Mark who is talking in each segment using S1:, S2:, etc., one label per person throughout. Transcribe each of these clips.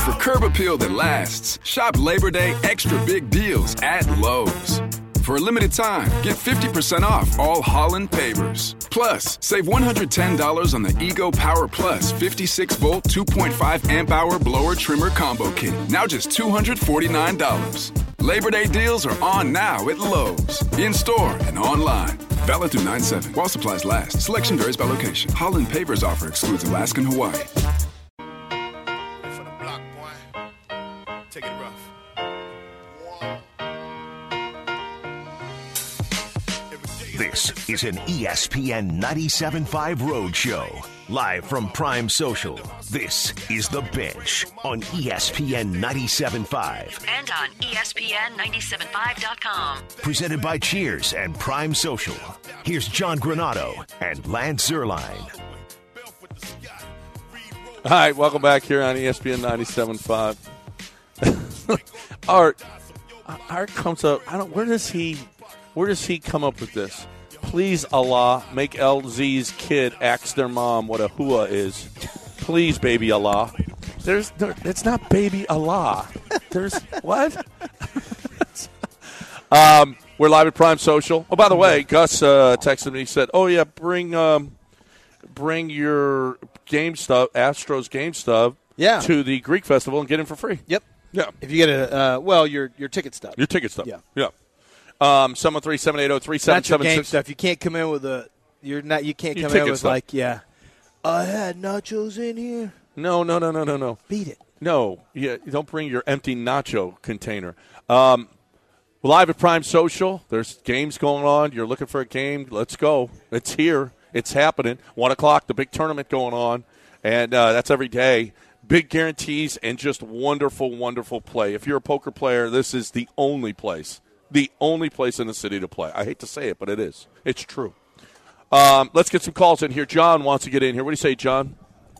S1: For curb appeal that lasts, shop Labor Day extra big deals at Lowe's. For a limited time, get 50% off all Holland pavers. Plus, save $110 on the Ego Power Plus 56-volt 2.5 amp-hour blower trimmer combo kit. Now just $249. Labor Day deals are on now at Lowe's. In-store and online. Valid through 9/7. While supplies last. Selection varies by location. Holland pavers offer excludes Alaska and Hawaii.
S2: For the block, boy. Take it rough.
S3: This is an ESPN 97.5 Roadshow. Live from Prime Social, this is The Bench on ESPN 97.5.
S4: And on ESPN975.com.
S3: Presented by Cheers and Prime Social. Here's John Granato and Lance Zierlein.
S5: All right, welcome back here on ESPN 97.5. Art comes up. Where does he come up with this? Please, Allah, make LZ's kid ask their mom what a hua is. Please, baby Allah. It's not baby Allah. There's what? We're live at Prime Social. Oh, by the way, Gus texted me. He said, "Oh yeah, bring your game stuff, Astros game stuff, to the Greek festival and get in for free."
S6: Yep.
S5: Yeah.
S6: If you get your ticket stub.
S5: Your ticket stub.
S6: Yeah.
S5: 713-780-3776.
S6: Not your game stuff. You can't come in with you can't come in with
S5: stuff.
S6: I had nachos in here.
S5: No.
S6: Beat it.
S5: No. Yeah, don't bring your empty nacho container. Live at Prime Social. There's games going on. You're looking for a game. Let's go. It's here. It's happening. 1 o'clock, the big tournament going on. And that's every day. Big guarantees and just wonderful, wonderful play. If you're a poker player, this is the only place. The only place in the city to play. I hate to say it, but it is. It's true. Let's get some calls in here. John wants to get in here. What do you say, John?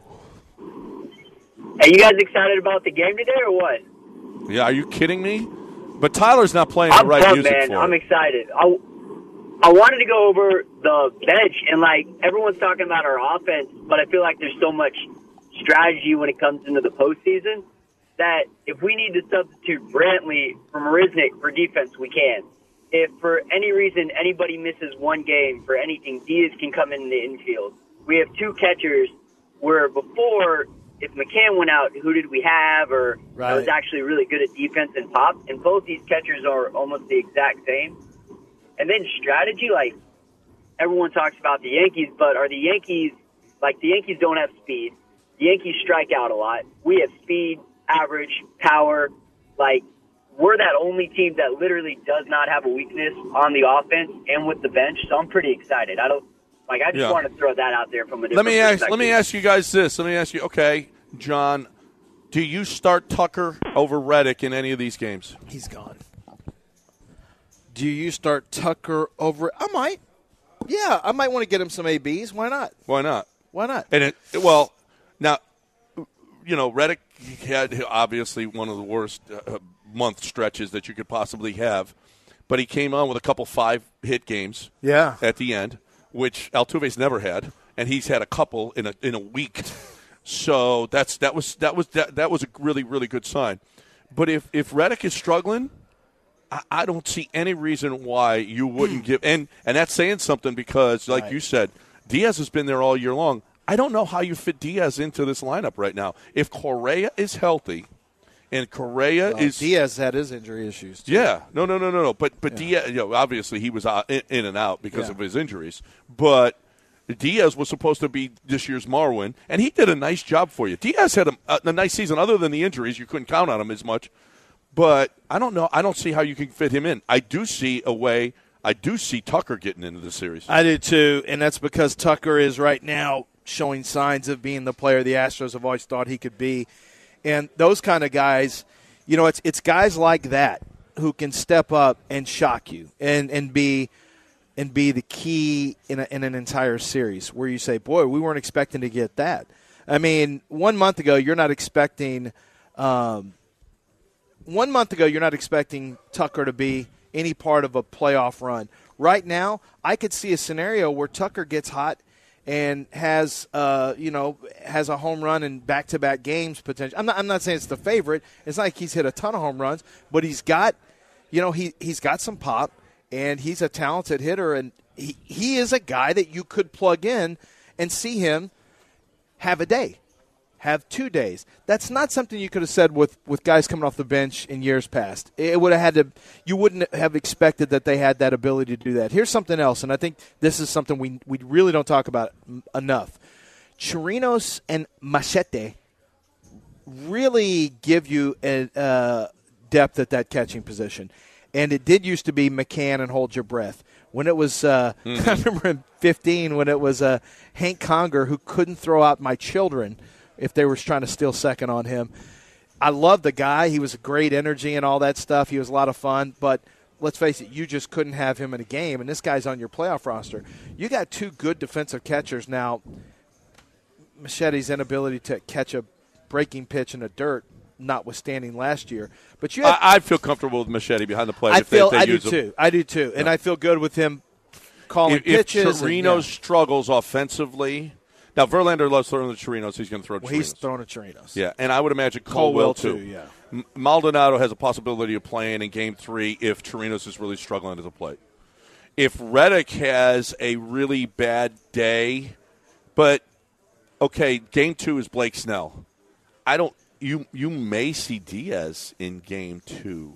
S7: Are you guys excited about the game today or what?
S5: Yeah, are you kidding me? But Tyler's not playing the right music
S7: man.
S5: for
S7: I'm
S5: it.
S7: excited. I wanted to go over the bench, and, everyone's talking about our offense, but I feel like there's so much strategy when it comes into the postseason that if we need to substitute Brantley for Marisnik for defense, we can. If for any reason anybody misses one game for anything, Diaz can come in the infield. We have two catchers where before, if McCann went out, who did we have? Or I was actually really good at defense and pop. And both these catchers are almost the exact same. And then strategy, everyone talks about the Yankees, but are the Yankees don't have speed. The Yankees strike out a lot. We have speed, average, power. We're that only team that literally does not have a weakness on the offense and with the bench. So I'm pretty excited. I just want to throw that out there from a different perspective.
S5: Let me ask you guys this. Okay, John, do you start Tucker over Reddick in any of these games?
S6: He's gone. Do you start Tucker over? I might. Yeah, I might want to get him some ABs. Why not?
S5: And now, Reddick had obviously one of the worst month stretches that you could possibly have, but he came on with a couple 5-hit games at the end, which Altuve's never had, and he's had a couple in a week. So that was a really, really good sign. But if Reddick is struggling, I don't see any reason why you wouldn't give – and that's saying something because, like you said, Diaz has been there all year long. I don't know how you fit Diaz into this lineup right now. If Correa is healthy and Diaz
S6: had his injury issues, too.
S5: Yeah. No. But Diaz, obviously he was in and out because of his injuries. But Diaz was supposed to be this year's Marwin, and he did a nice job for you. Diaz had a nice season other than the injuries. You couldn't count on him as much. But I don't know. I don't see how you can fit him in. I do see Tucker getting into the series.
S6: I do, too, and that's because Tucker is right now showing signs of being the player the Astros have always thought he could be. And those kind of guys, it's guys like that who can step up and shock you and be the key in an entire series where you say, boy, we weren't expecting to get that. I mean, 1 month ago, you're not expecting 1 month ago, you're not expecting Tucker to be any part of a playoff run. Right now, I could see a scenario where Tucker gets hot and has has a home run in back-to-back games potential. I'm not saying it's the favorite. It's not like he's hit a ton of home runs, but he's got he's got some pop, and he's a talented hitter, and he is a guy that you could plug in and see him have a day, have 2 days. That's not something you could have said with guys coming off the bench in years past. It would have had to. You wouldn't have expected that they had that ability to do that. Here's something else, and I think this is something we really don't talk about enough. Chirinos and Machete really give you a depth at that catching position. And it did used to be McCann and hold your breath. When it was, I remember in 15 when it was Hank Conger who couldn't throw out my children if they were trying to steal second on him. I love the guy. He was a great energy and all that stuff. He was a lot of fun. But let's face it, you just couldn't have him in a game. And this guy's on your playoff roster. You got two good defensive catchers now. Machete's inability to catch a breaking pitch in the dirt, notwithstanding last year. But you
S5: I feel comfortable with Machete behind the plate.
S6: I do too. And I feel good with him calling pitches.
S5: If Chirinos struggles offensively, now Verlander loves throwing the Chirinos. He's going to throw Chirinos.
S6: He's throwing a Chirinos.
S5: Yeah, and I would imagine Cole will too.
S6: Yeah.
S5: Maldonado has a possibility of playing in Game 3 if Chirinos is really struggling at the plate. If Reddick has a really bad day, but okay, Game 2 is Blake Snell. You may see Diaz in Game 2.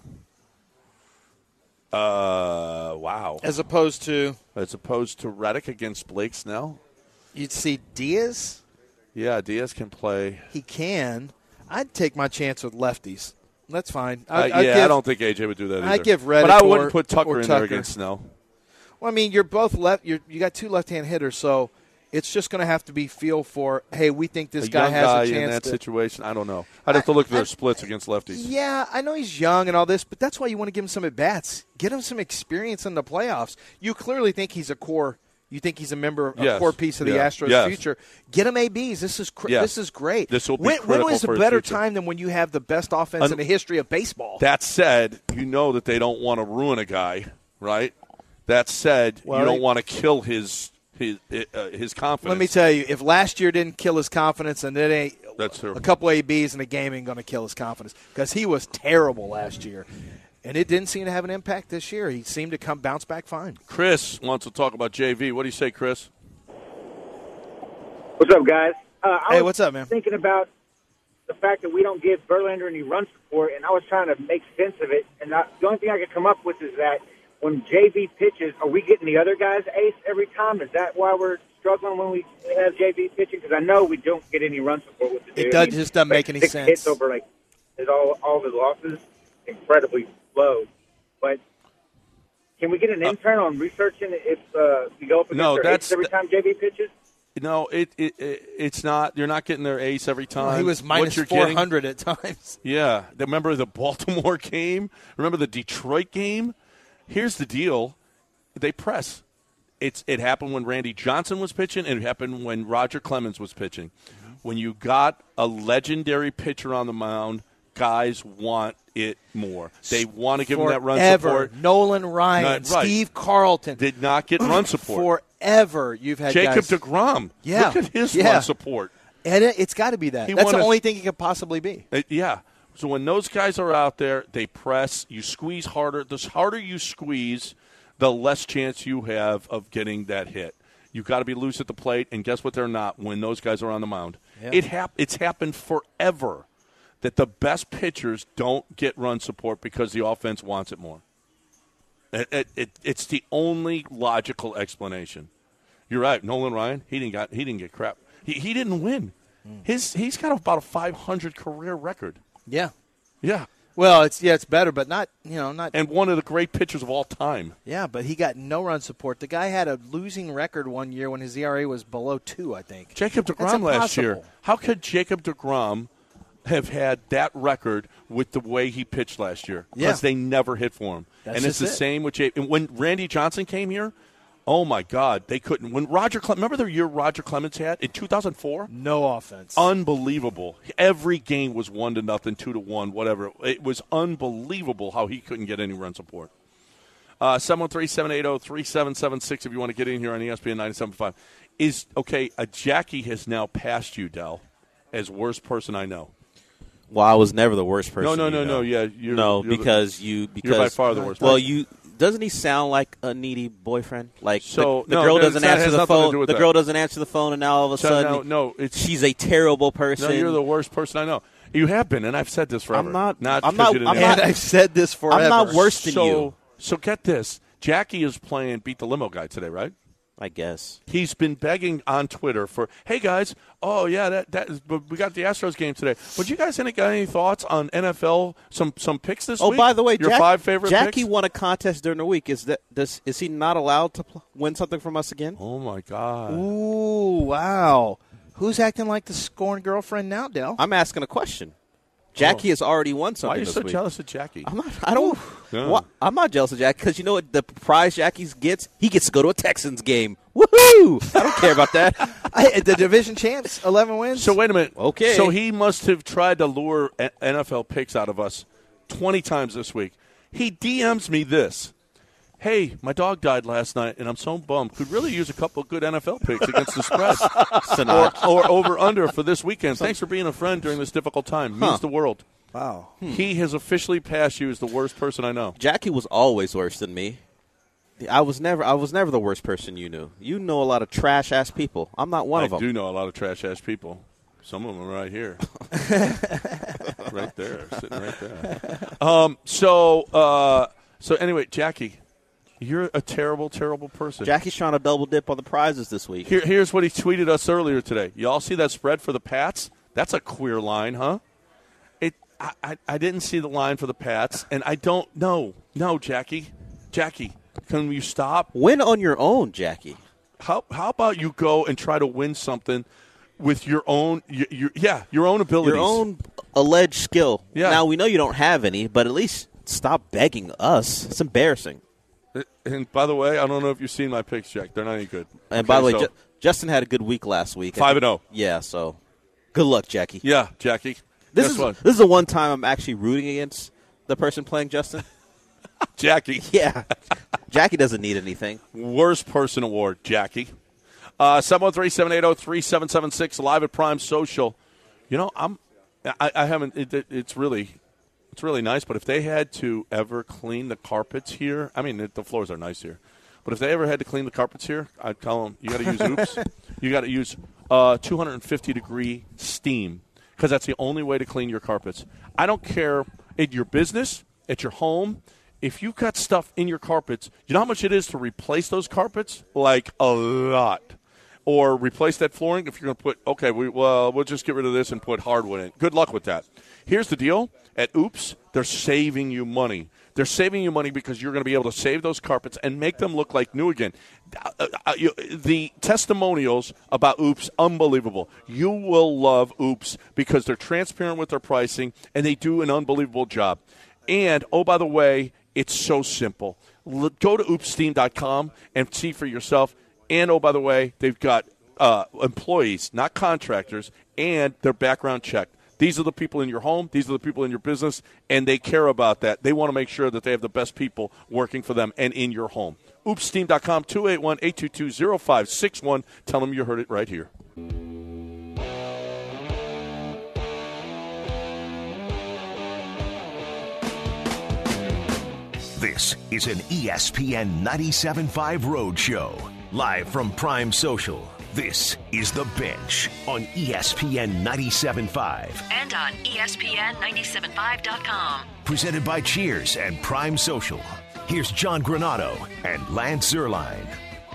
S5: Wow.
S6: As opposed to
S5: Reddick against Blake Snell?
S6: You'd see Diaz?
S5: Yeah, Diaz can play.
S6: He can. I'd take my chance with lefties. That's fine.
S5: I don't think AJ would do that either.
S6: I'd give Reddick
S5: but I wouldn't put Tucker in there against Snell.
S6: Well, I mean, you're both you got two left-hand hitters, so it's just going to have to be feel for, hey, we think this guy has a chance
S5: in that situation. I don't know. I'd have to look at their splits against lefties.
S6: Yeah, I know he's young and all this, but that's why you want to give him some at-bats. Get him some experience in the playoffs. You clearly think he's a core. You think he's a member, a core piece of the Astros' future. Get him ABs. This is great.
S5: This will be
S6: when was a better
S5: future.
S6: time than when you have the best offense in the history of baseball?
S5: That said, you know that they don't want to ruin a guy, right? That said, you don't want to kill his confidence.
S6: Let me tell you, if last year didn't kill his confidence, and it ain't
S5: That's true.
S6: a couple ABs in a game ain't going to kill his confidence because he was terrible last year. And it didn't seem to have an impact this year. He seemed to bounce back fine.
S5: Chris wants to talk about JV. What do you say, Chris?
S4: What's up, guys?
S6: Hey, what's up, man?
S4: Thinking about the fact that we don't give Verlander any run support, and I was trying to make sense of it. And the only thing I could come up with is that when JV pitches, are we getting the other guy's ace every time? Is that why we're struggling when we have JV pitching? Because I know we don't get any run support with the dude.
S6: It just doesn't make any
S4: 6
S6: sense.
S4: Hits over all of his losses, incredibly low. But can we get an intern on researching if we go up against their ace every time JV pitches?
S5: No, it's not. You're not getting their ace every time.
S6: Well, he was minus 400 at times.
S5: Yeah. Remember the Baltimore game? Remember the Detroit game? Here's the deal. They press. It happened when Randy Johnson was pitching, and it happened when Roger Clemens was pitching. Mm-hmm. When you got a legendary pitcher on the mound, guys want it more. They want to give him that run support.
S6: Nolan Ryan, Steve Carlton.
S5: Did not get run support.
S6: Forever you've had
S5: Jacob
S6: guys.
S5: DeGrom.
S6: Yeah.
S5: Look at his run support.
S6: And it's got to be that. That's the only thing it could possibly be.
S5: Yeah. So when those guys are out there, they press, you squeeze harder. The harder you squeeze, the less chance you have of getting that hit. You've got to be loose at the plate, and guess what they're not when those guys are on the mound. Yeah. It's happened forever that the best pitchers don't get run support because the offense wants it more. It's the only logical explanation. You're right. Nolan Ryan, he didn't get crap. He didn't win. He's got about a 500 career record.
S6: Yeah.
S5: Yeah.
S6: Well, it's better, but not.
S5: And one of the great pitchers of all time.
S6: Yeah, but he got no run support. The guy had a losing record one year when his ERA was below 2, I think.
S5: Jacob DeGrom last year. How could Jacob DeGrom have had that record with the way he pitched last year? Because they never hit for him. And it's the same with when Randy Johnson came here. Oh, my God, they couldn't. When remember the year Roger Clemens had in 2004?
S6: No offense.
S5: Unbelievable. Every game was 1-0, 2-1, whatever. It was unbelievable how he couldn't get any run support. 713-780-3776 if you want to get in here on ESPN 97.5. Jackie has now passed you, Del, as worst person I know.
S8: Well, I was never the worst person.
S5: No. Yeah, you're
S8: because
S5: you're by far the worst.
S8: Well,
S5: person.
S8: Doesn't he sound like a needy boyfriend? Like the
S5: no,
S8: girl doesn't answer the phone. The
S5: that.
S8: girl doesn't answer the phone, and now all of a sudden, she's a terrible person.
S5: No, you're the worst person I know. You have been, and I've said this forever.
S6: I've said this forever.
S8: I'm not worse than you.
S5: So get this: Jackie is playing Beat the Limo Guy today, right?
S8: I guess
S5: he's been begging on Twitter for, hey guys, we got the Astros game today. But you guys got any thoughts on NFL? Some picks this week?
S8: Oh, by the way,
S5: your 5 favorite
S8: Jackie
S5: picks?
S8: won a contest during the week. Is he not allowed to win something from us again?
S5: Oh my God!
S6: Ooh, wow! Who's acting like the scorned girlfriend now, Del?
S8: I'm asking a question. Jackie has already won something.
S5: Why are you
S8: this
S5: so
S8: week.
S5: jealous of Jackie?
S8: I'm not jealous of Jackie because you know what the prize Jackie gets? He gets to go to a Texans game. Woohoo! I don't care about that.
S6: The division champs, 11 wins.
S5: So wait a minute.
S8: Okay.
S5: So he must have tried to lure NFL picks out of us 20 times this week. He DMs me this. Hey, my dog died last night, and I'm so bummed. Could really use a couple of good NFL picks against the spread. or over-under for this weekend. Thanks for being a friend during this difficult time. Means the world.
S6: Wow.
S5: He has officially passed you as the worst person I know.
S8: Jackie was always worse than me. I was never the worst person you knew. You know a lot of trash-ass people. I'm not one of them.
S5: I do know a lot of trash-ass people. Some of them are right here. Right there. Sitting right there. So anyway, Jackie, you're a terrible, terrible person.
S8: Jackie's trying to double dip on the prizes this week.
S5: Here's what he tweeted us earlier today. Y'all see that spread for the Pats? That's a queer line, huh? I didn't see the line for the Pats, and I don't know. No, Jackie, can you stop?
S8: Win on your own, Jackie.
S5: How about you go and try to win something with your own your own abilities,
S8: your own alleged skill.
S5: Yeah.
S8: Now we know you don't have any, but at least stop begging us. It's embarrassing.
S5: And by the way, I don't know if you've seen my picks, Jack. They're not any good.
S8: And by the way, Justin had a good week last week.
S5: 5-0.
S8: Yeah, so good luck, Jackie.
S5: Yeah, Jackie.
S8: This is the one time I'm actually rooting against the person playing Justin.
S5: Jackie.
S8: Yeah. Jackie doesn't need anything.
S5: Worst person award, Jackie. 713-780-3776, live at Prime Social. You know, I haven't. It's really nice. But if they had to ever clean the carpets here, I mean, the floors are nice here. But if they ever had to clean the carpets here, I'd tell them you got to use Oops. You got to use 250-degree steam because that's the only way to clean your carpets. I don't care in your business, at your home. If you've got stuff in your carpets, you know how much it is to replace those carpets? Like a lot. Or replace that flooring if you're going to put, we'll just get rid of this and put hardwood in. Good luck with that. Here's the deal. At Oops, they're saving you money. They're saving you money because you're going to be able to save those carpets and make them look like new again. The testimonials about Oops, unbelievable. You will love Oops because they're transparent with their pricing and they do an unbelievable job. And, oh, by the way, it's so simple. Go to oopsteam.com and see for yourself. And, oh, by the way, they've got employees, not contractors, and their background checked. These are the people in your home. These are the people in your business, and they care about that. They want to make sure that they have the best people working for them and in your home. Oopsteam.com, 281-822-0561. Tell them you heard it right here.
S3: This is an ESPN 97.5 Roadshow. Live from Prime Social, this is The Bench on ESPN 97.5.
S9: And on ESPN975.com.
S3: Presented by Cheers and Prime Social. Here's John Granado and Lance Zierlein.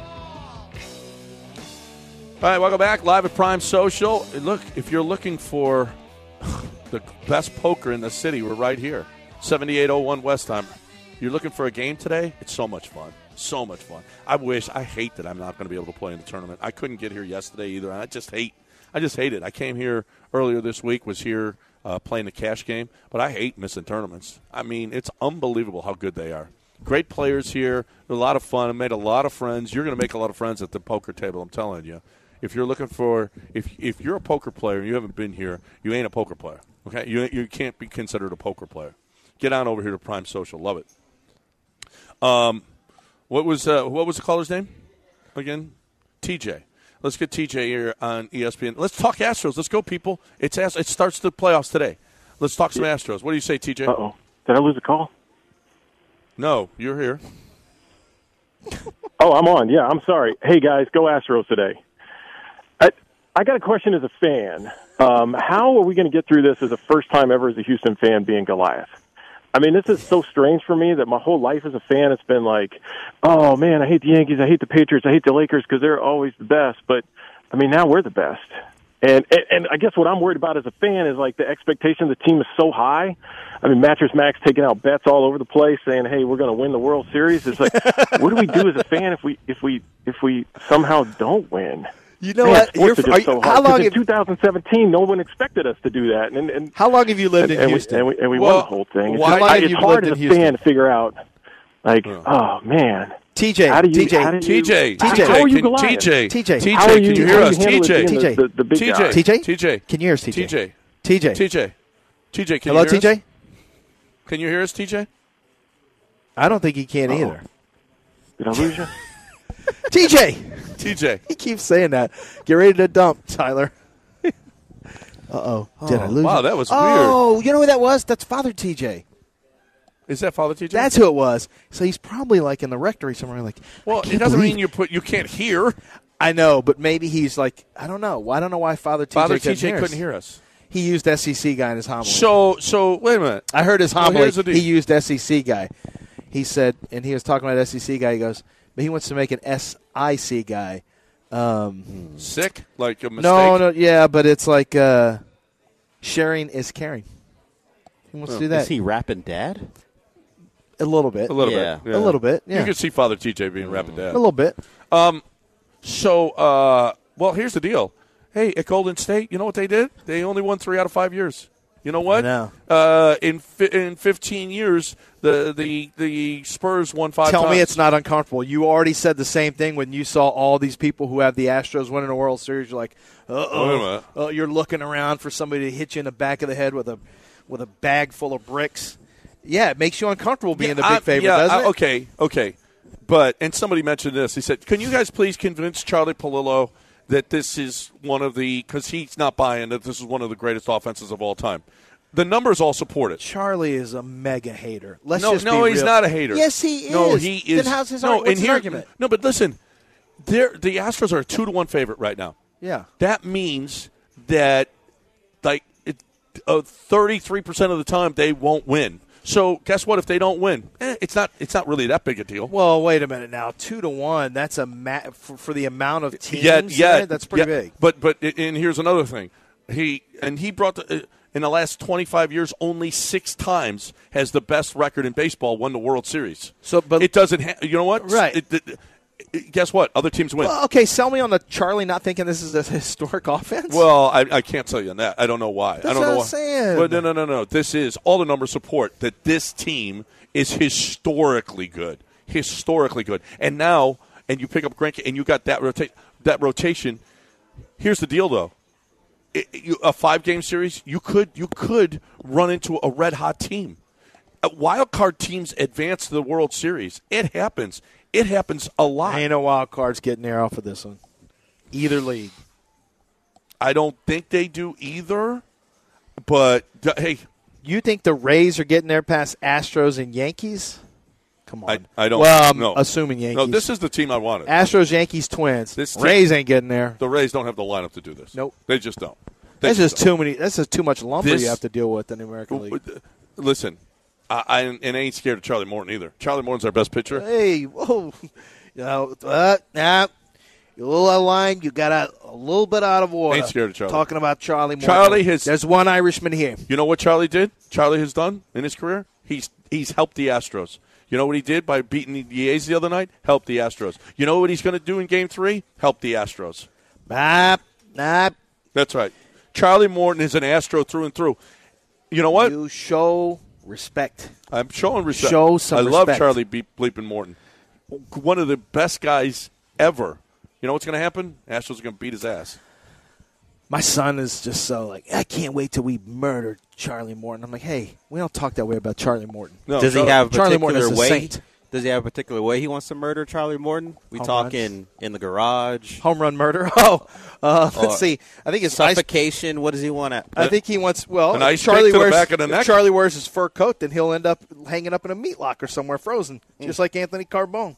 S5: All right, welcome back. Live at Prime Social. Look, if you're looking for the best poker in the city, we're right here. 7801 Westheimer. You're looking for a game today? It's so much fun. So much fun. I hate that I'm not going to be able to play in the tournament. I couldn't get here yesterday either. I just hate it. I came here earlier this week, was here playing the cash game, but I hate missing tournaments. I mean, it's unbelievable how good they are. Great players here. They're a lot of fun. I made a lot of friends. You're going to make a lot of friends at the poker table, I'm telling you. If you're looking for – if you're a poker player and you haven't been here, you ain't a poker player, okay? You can't be considered a poker player. Get on over here to Prime Social. Love it. What was the caller's name again? TJ. Let's get TJ here on ESPN. Let's talk Astros. Let's go, people. It starts the playoffs today. Let's talk some Astros. What do you say, TJ?
S9: Uh-oh. Did I lose a call?
S5: No, you're here.
S9: Oh, I'm on. Yeah, I'm sorry. Hey, guys, go Astros today. I got a question as a fan. How are we going to get through this as a first time ever as a Houston fan being Goliath? I mean, this is so strange for me that my whole life as a fan it's been like, oh, man, I hate the Yankees, I hate the Patriots, I hate the Lakers because they're always the best. But, I mean, now we're the best. And I guess what I'm worried about as a fan is, like, the expectation of the team is so high. I mean, Mattress Max taking out bets all over the place saying, hey, we're going to win the World Series. It's like, what do we do as a fan if we somehow don't win?
S6: You know what?
S9: How long? In 2017, no one expected us to do that. And
S6: how long have you lived in Houston?
S9: And we won the whole thing.
S6: It's
S9: hard as a fan to figure out. Like, oh man,
S6: TJ,
S9: how are you
S5: Goliath?
S9: TJ, how are you?
S5: Can you hear us?
S9: TJ, the big guy.
S5: TJ,
S6: can you hear us? TJ,
S5: TJ,
S6: hello, TJ.
S5: Can you hear us, TJ?
S6: I don't think he can either.
S9: Did I lose you?
S5: TJ.
S6: He keeps saying that. Get ready to dump, Tyler. Uh-oh. Did I lose
S5: Wow,
S6: you?
S5: that was weird.
S6: Oh, you know who that was? That's Father TJ.
S5: Is that Father TJ?
S6: That's who it was. So he's probably like in the rectory somewhere. Like,
S5: well, it doesn't mean you can't hear.
S6: I know, but maybe he's like, I don't know. I don't know why Father TJ
S5: couldn't hear us.
S6: He used SEC guy in his homily.
S5: So wait a minute.
S6: I heard his homily. He used SEC guy. He said, and he was talking about SEC guy. He goes, but he wants to make an SIC guy.
S5: Sick? Like a mistake?
S6: No, yeah, but it's like sharing is caring. He wants to do that.
S8: Is he rapping dad?
S6: A little bit.
S5: A little bit. Yeah.
S6: A little bit, yeah.
S5: You can see Father TJ being rapping dad.
S6: A little bit.
S5: Well, here's the deal. Hey, at Golden State, you know what they did? They only won 3 out of 5 years. You know what? In 15 years, the Spurs won 5 times.
S6: Tell me it's not uncomfortable. You already said the same thing when you saw all these people who have the Astros winning a World Series. You're like, uh-oh. You're looking around for somebody to hit you in the back of the head with a bag full of bricks. Yeah, it makes you uncomfortable being the big favorite, doesn't it?
S5: Okay. And somebody mentioned this. He said, can you guys please convince Charlie Palillo that this is one of the – because he's not buying that this is one of the greatest offenses of all time. The numbers all support it.
S6: Charlie is a mega hater.
S5: No, he's not a hater.
S6: Yes, he is.
S5: No, he is.
S6: Then how's his argument? No,
S5: but listen, the Astros are a 2-1 favorite right now.
S6: Yeah.
S5: That means that 33% of the time they won't win. So guess what? If they don't win, it's not really that big a deal.
S6: Well, wait a minute now. 2-1. That's for the amount of teams. Yeah, that's pretty big.
S5: But and here's another thing. He brought in the last 25 years, only 6 times has the best record in baseball won the World Series.
S6: So, but
S5: it doesn't. You know what?
S6: Right.
S5: Guess what? Other teams win.
S6: Well, okay, sell me on the Charlie not thinking this is a historic offense.
S5: Well, I can't tell you on that. I don't know why.
S6: That's what I'm saying.
S5: But no. This is all the numbers support that this team is historically good. And now, and you pick up Greinke, and you got that rotation. Here's the deal, though. A 5-game series, you could run into a red hot team. Wild card teams advance to the World Series. It happens. It happens a lot.
S6: Ain't no wild cards getting there off of this one. Either league.
S5: I don't think they do either. But, hey.
S6: You think the Rays are getting there past Astros and Yankees? Come on.
S5: I don't.
S6: Well, I'm
S5: no.
S6: assuming Yankees.
S5: No, this is the team I wanted.
S6: Astros, Yankees, Twins. Rays ain't getting there.
S5: The Rays don't have the lineup to do this.
S6: Nope.
S5: They just don't.
S6: That's just too many. That's just too much lumber you have to deal with in the American League.
S5: Listen. I ain't scared of Charlie Morton either. Charlie Morton's our best pitcher.
S6: Hey, whoa. You're a little out of line. You got a little bit out of order.
S5: Ain't scared of Charlie.
S6: Talking about Charlie Morton. There's one Irishman here.
S5: You know what Charlie did? Charlie has done in his career? He's helped the Astros. You know what he did by beating the A's the other night? Helped the Astros. You know what he's going to do in Game 3? Help the Astros. That's right. Charlie Morton is an Astro through and through. You know what?
S6: You show respect.
S5: I'm showing respect.
S6: Show some respect.
S5: I love Charlie Bleeping Morton. One of the best guys ever. You know what's going to happen? Astros are going to beat his ass.
S6: My son is just so like, I can't wait till we murder Charlie Morton. I'm like, hey, we don't talk that way about Charlie Morton.
S8: No, does he have a
S6: Charlie
S8: particular
S6: Morton is a
S8: way?
S6: saint.
S8: Does he have a particular way he wants to murder Charlie Morton? We
S6: Home
S8: talking in the garage?
S6: Home run murder? Oh, let's see. I think it's
S8: suffocation. What does he want?
S6: I think he wants, well,
S5: an ice
S6: Charlie
S5: pick to the
S6: wears,
S5: back of the neck?
S6: if Charlie wears his fur coat, then he'll end up hanging up in a meat locker somewhere frozen, just like Anthony Carbone.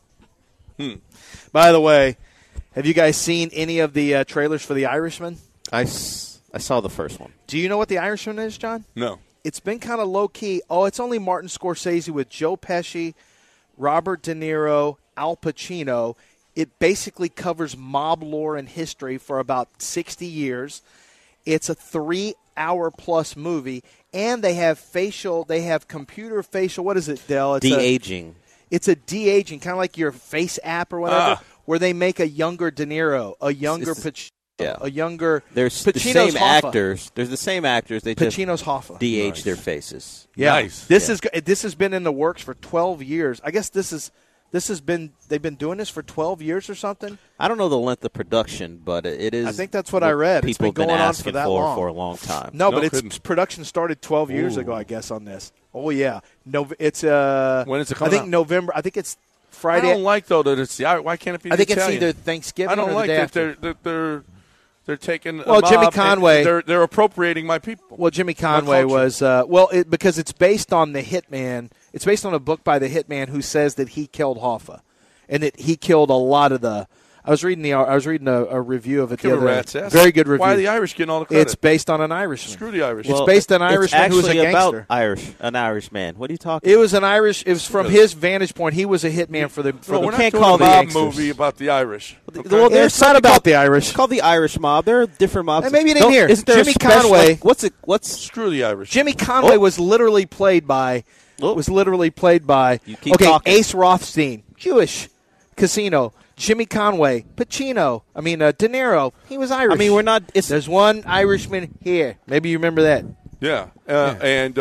S6: By the way, have you guys seen any of the trailers for The Irishman?
S8: I saw the first one.
S6: Do you know what The Irishman is, John?
S5: No.
S6: It's been kind of low-key. Oh, it's only Martin Scorsese with Joe Pesci, Robert De Niro, Al Pacino. It basically covers mob lore and history for about 60 years. It's a 3-hour-plus movie, and they have computer facial. What is it, Del? It's
S8: de-aging.
S6: It's a de-aging, kind of like your face app or whatever, where they make a younger De Niro, a younger Pacino.
S8: Yeah,
S6: a younger.
S8: There's
S6: Pacino's
S8: the same
S6: Hoffa.
S8: Actors. There's the same actors. They
S6: Pacino's
S8: just
S6: Hoffa.
S8: de-age their faces.
S6: Yeah,
S5: nice.
S6: This has been in the works for 12 years. I guess they've been doing this for 12 years or something.
S8: I don't know the length of production, but it is.
S6: I think that's what I read.
S8: People
S6: It's been
S8: have
S6: going
S8: been
S6: on for
S8: asking
S6: that long.
S8: for a long time.
S6: No, but
S5: kidding.
S6: its production started 12 years ago, I guess, on this. Oh yeah, no, it's
S5: when is it coming
S6: I think
S5: out?
S6: November. I think it's Friday.
S5: I don't like though that it's why can't it be?
S6: I think
S5: Italian?
S6: it's either Thanksgiving.
S5: I don't
S6: or
S5: like
S6: the day
S5: that
S6: after.
S5: they're taking.
S6: Well, Jimmy
S5: mob and
S6: Conway.
S5: They're appropriating my people.
S6: Well, Jimmy Conway was because it's based on the hitman. It's based on a book by the hitman who says that he killed Hoffa, and that he killed a lot of the. I was reading a review of it the
S5: Give a
S6: other
S5: rat's
S6: day.
S5: ass.
S6: Very good review.
S5: Why are the Irish getting all the credit?
S6: It's based on an Irishman.
S5: Screw the Irish.
S6: It's based on an Irishman who was a
S8: actually
S6: gangster.
S8: about an Irish man. What are you talking?
S6: It was an Irish. It was from his vantage point. He was a hitman for the.
S5: No, we're
S6: the
S5: not
S8: can't
S5: doing
S8: call
S5: a
S8: the
S5: mob
S8: gangsters.
S5: movie about the Irish.
S8: Well,
S6: Well,
S8: there's
S6: it's not
S8: something
S6: about
S8: called-
S6: the Irish.
S8: It's called the Irish mob. There are different mobs.
S6: Hey, maybe you didn't hear.
S8: Isn't there
S6: Jimmy
S8: a special,
S6: Conway-
S8: like, what's
S5: Screw the Irish.
S6: Jimmy Conway was literally played by.
S8: Oh.
S6: Was literally played by.
S8: You keep
S6: Okay,
S8: talking.
S6: Ace Rothstein, Jewish, Casino. Jimmy Conway, Pacino. I mean, De Niro. He was Irish.
S8: I mean, we're not. It's
S6: There's one Irishman here. Maybe you remember that.
S5: Yeah, and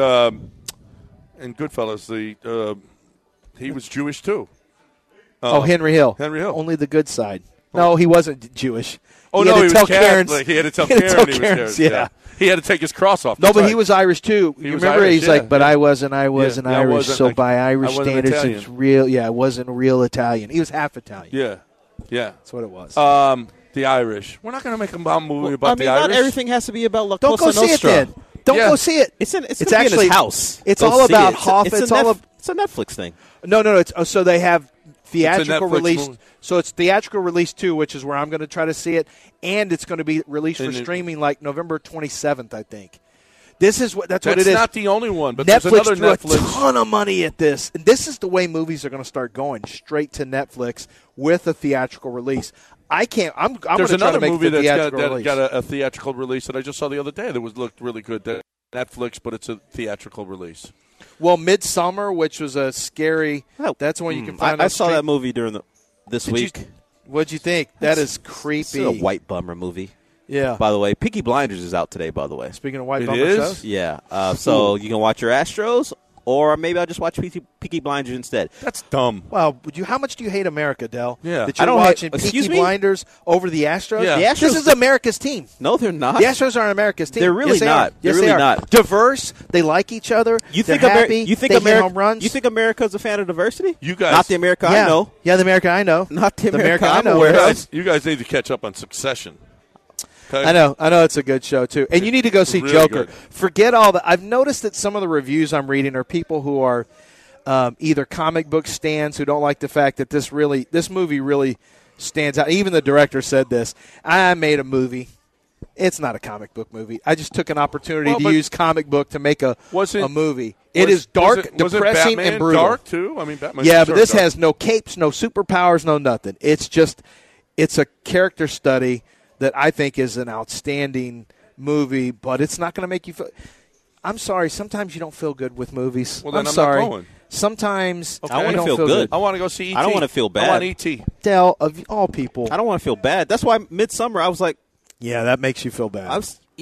S5: Goodfellas. He was Jewish too.
S6: Henry Hill.
S5: Henry Hill.
S6: Only the good side. No, he wasn't Jewish.
S5: Oh
S6: he
S5: no,
S6: had
S5: he
S6: to
S5: was
S6: tell
S5: Catholic.
S6: Karen's-
S5: He had to tell
S6: he had to
S5: Karen
S6: tell
S5: he was
S6: Karen's,
S5: Jewish.
S6: yeah.
S5: He had to take his cross off.
S6: No,
S5: That's
S6: but
S5: right.
S6: he was Irish too.
S5: He
S6: You
S5: was
S6: remember?
S5: Irish,
S6: He's
S5: yeah.
S6: like, but I wasn't
S5: I
S6: Irish,
S5: wasn't,
S6: so
S5: like,
S6: by Irish
S5: I wasn't
S6: standards,
S5: Italian.
S6: it's real. Yeah, it wasn't real Italian. He was half Italian.
S5: Yeah.
S6: That's what it was.
S5: The Irish. We're not going to make a bomb movie about
S8: I mean,
S5: the
S8: not
S5: Irish.
S8: everything has to be about La
S6: Don't
S8: Cosa
S6: go see it
S8: Nostra.
S6: then. Don't
S5: Yeah.
S6: go see it.
S8: It's gonna be
S6: actually
S8: in his house.
S6: It's
S8: Go
S6: all
S8: see
S6: about
S8: it.
S6: Hoffa.
S8: It's a Netflix thing.
S6: No. So they have theatrical
S5: Netflix
S6: release.
S5: movie.
S6: So it's theatrical release 2, which is where I'm going to try to see it, and it's going to be released for
S5: And it-
S6: streaming like November 27th, I think. That's what
S5: That's
S6: it is.
S5: not the only one, but there's
S6: Netflix
S5: another
S6: threw a
S5: Netflix.
S6: ton of money at this, and this is the way movies are going to start going, straight to Netflix with a theatrical release. I can't. I'm going
S5: There's
S6: to try
S5: another
S6: to make
S5: movie
S6: the
S5: that's
S6: theatrical
S5: got
S6: release.
S5: a theatrical release that I just saw the other day that looked really good. That Netflix, but it's a theatrical release.
S6: Well, Midsummer, which was a scary.
S8: Oh.
S6: That's one you can find.
S8: I
S6: on
S8: saw
S6: stream-
S8: that movie during this
S6: Did
S8: week.
S6: What'd you think? That is
S8: It's
S6: creepy.
S8: a white bummer movie.
S6: Yeah.
S8: By the way, Peaky Blinders is out today. By the way,
S6: Speaking of white
S5: It
S6: bumper
S5: is?
S6: shows,
S8: yeah. So you can watch your Astros, or maybe I'll just watch Peaky Blinders instead.
S5: That's dumb.
S6: wow. How much do you hate America, Del?
S5: Yeah.
S6: That
S8: I
S6: you're
S8: don't hate-
S6: watching
S8: excuse
S6: Peaky
S8: me?
S6: Blinders over the Astros.
S5: Yeah.
S8: The Astros-
S6: This is America's team.
S8: No, they're not.
S6: The Astros are America's team.
S8: They're really
S6: Yes, they
S8: not.
S6: Are.
S8: They're
S6: Yes,
S8: really
S6: they are.
S8: not.
S6: Diverse. They like each other.
S8: You
S6: They're
S8: think
S6: happy.
S8: You think
S6: they hit
S8: America?
S6: home runs.
S8: You think America's a fan of diversity?
S5: You guys-
S8: not the America
S6: yeah.
S8: I know.
S6: Yeah, the America I know.
S8: Not the
S6: The
S8: America
S6: America I
S8: I'm
S6: know.
S8: aware of.
S5: You guys need to catch up on Succession. Okay?
S6: I know it's a good show too, and you need to go see
S5: Really
S6: Joker.
S5: good.
S6: Forget all that. I've noticed that some of the reviews I'm reading are people who are either comic book stans who don't like the fact that this movie really stands out. Even the director said this. I made a movie. It's not a comic book movie. I just took an opportunity to
S5: but
S6: use comic book to make a movie. It
S5: Was-
S6: is dark,
S5: was it
S6: depressing,
S5: Batman
S6: and brutal.
S5: Dark too. I mean, Batman.
S6: Yeah, but this has no capes, no superpowers, no nothing. It's a character study that I think is an outstanding movie, but it's not going to make you feel. I'm sorry. Sometimes you don't feel good with movies.
S5: Well, then I'm not
S6: sorry.
S5: going.
S6: Sometimes
S5: Okay.
S8: I
S6: you
S8: wanna
S6: don't
S8: feel good.
S5: I want to go see E.T.
S8: I don't wanna feel bad.
S5: I want E.T.
S6: Del, of all people.
S8: I don't want to feel bad. That's why Midsummer, I was like,
S6: Yeah, that makes you feel bad.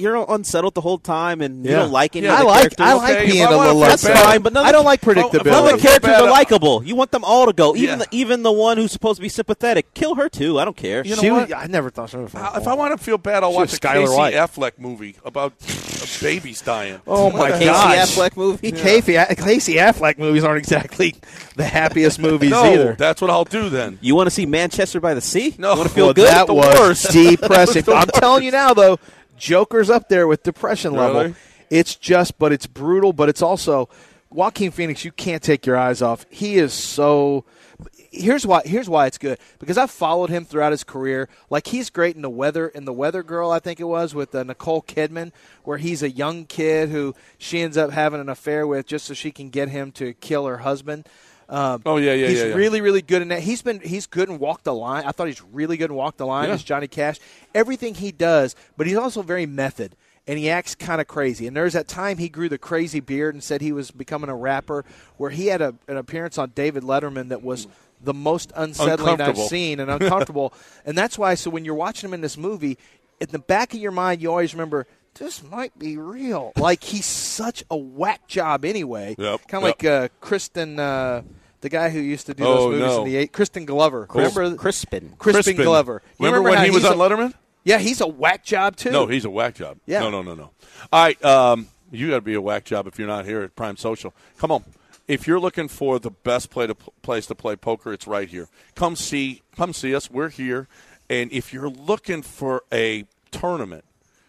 S8: you're unsettled the whole time and you don't like any of
S6: I
S8: the
S6: like
S8: characters.
S6: being a little
S8: That's
S6: upset.
S8: fine, but
S6: I don't like predictability.
S8: None of the characters are likable. You want them all to go.
S5: Yeah.
S8: Even the one who's supposed to be sympathetic. Kill her, too. I don't care.
S5: You know what?
S6: I never thought she was.
S5: If I want to feel bad, I'll watch a
S6: Skylar
S5: Casey
S6: White.
S5: Affleck movie about babies dying.
S6: Oh, my
S8: Casey
S6: gosh.
S8: Affleck movie?
S6: Casey Affleck movies aren't exactly the happiest movies
S5: No,
S6: either.
S5: that's what I'll do then.
S8: You want to see Manchester by the Sea?
S5: No.
S8: You want to feel
S6: Well,
S8: good?
S6: that
S8: The
S6: was
S8: worst.
S6: depressing. I'm telling you now, though, Joker's up there with depression level.
S5: Really?
S6: It's it's brutal, but it's also Joaquin Phoenix. You can't take your eyes off. He is so. Here's why it's good, because I've followed him throughout his career. Like, he's great in The Weather Girl, I think it was, with Nicole Kidman, where he's a young kid who she ends up having an affair with just so she can get him to kill her husband. He's really, really good in that. He's good in Walk the Line. I thought he's really good in Walk the Line as Johnny Cash. Everything he does, but he's also very method. And he acts kind of crazy. And there's that time he grew the crazy beard and said he was becoming a rapper, where he had an appearance on David Letterman that was the most unsettling I've seen and uncomfortable. And that's why, so when you're watching him in this movie, in the back of your mind, you always remember, this might be real. Like, he's such a whack job anyway.
S5: Yep.
S6: Kind of like Kristen, the guy who used to do those movies in the 80s. Kristen Glover. Remember?
S8: Crispin
S6: Glover.
S5: Remember when he was on Letterman?
S6: Yeah, he's a whack job, too.
S5: No, he's a whack job.
S6: Yeah.
S5: No. All right, you got to be a whack job if you're not here at Prime Social. Come on. If you're looking for the best place to play poker, it's right here. Come see us. We're here. And if you're looking for a tournament,